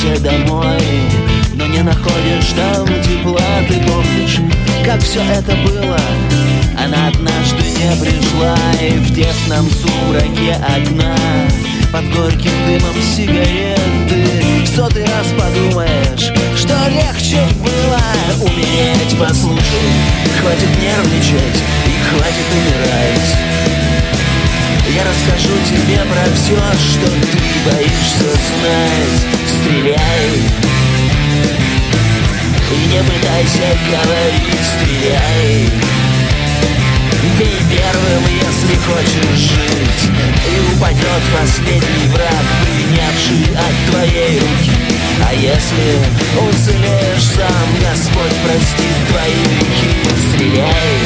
возвращайся домой, но не находишь там тепла. Ты помнишь, как все это было? Она однажды не пришла, и в тесном сумраке окна под горьким дымом сигареты в сотый раз подумаешь, что легче было умереть. Послушай, хватит нервничать и хватит умирать. Я расскажу тебе про все, что ты боишься знать. Стреляй и не пытайся говорить, стреляй. Бей первым, если хочешь жить, и упадет последний враг, принявший от твоей руки. А если уцелеешь сам, Господь простит твои грехи. Стреляй.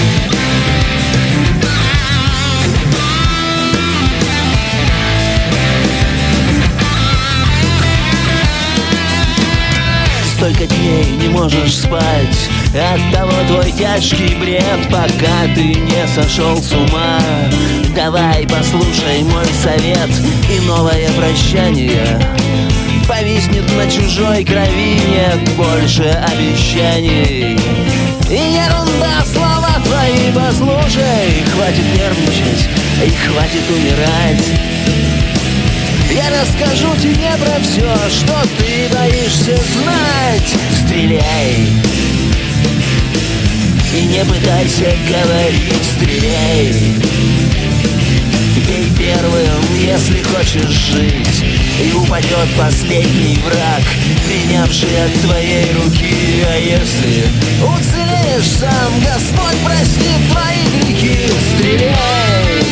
Столько дней не можешь спать, оттого твой тяжкий бред, пока ты не сошел с ума. Давай послушай мой совет, и новое прощание повиснет на чужой крови. Нет больше обещаний и ерунда, слова твои. Послушай, хватит нервничать и хватит умирать. Я расскажу тебе про все, что ты боишься знать. Стреляй и не пытайся говорить, стреляй. Бей первым, если хочешь жить, и упадет последний враг, принявший от твоей руки. А если уцелеешь сам, Господь простит твои грехи. Стреляй.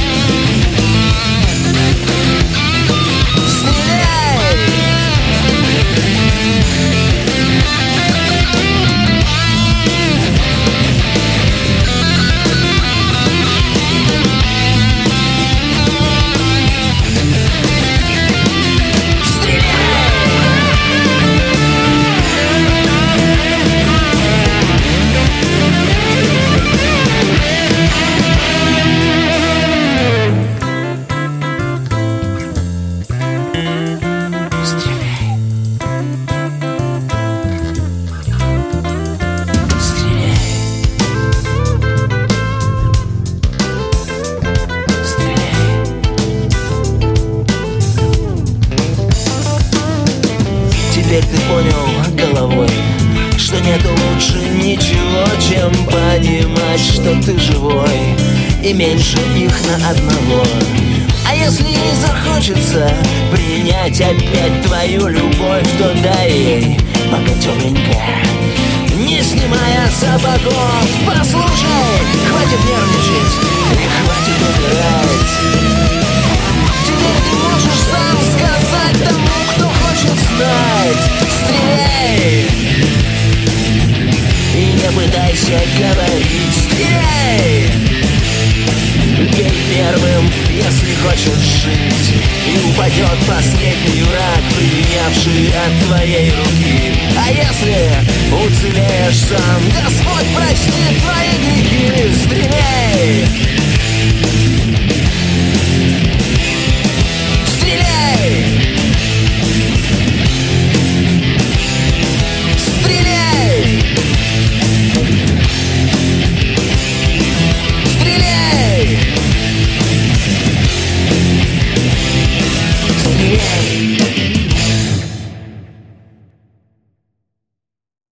Теперь ты понял головой, что нету лучше ничего, чем понимать, что ты живой, и меньше их на одного. А если ей захочется принять опять твою любовь, то дай ей пока тепленько, не снимая сапогов. Послушай, хватит нервничать и хватит умирать. Теперь ты можешь сам сказать тому, кто хочет знать. Стреляй и не пытайся говорить, стреляй. Бей первым, если хочешь жить, и упадет последний враг, принявший от твоей руки. А если уцелеешь сам, Господь простит твои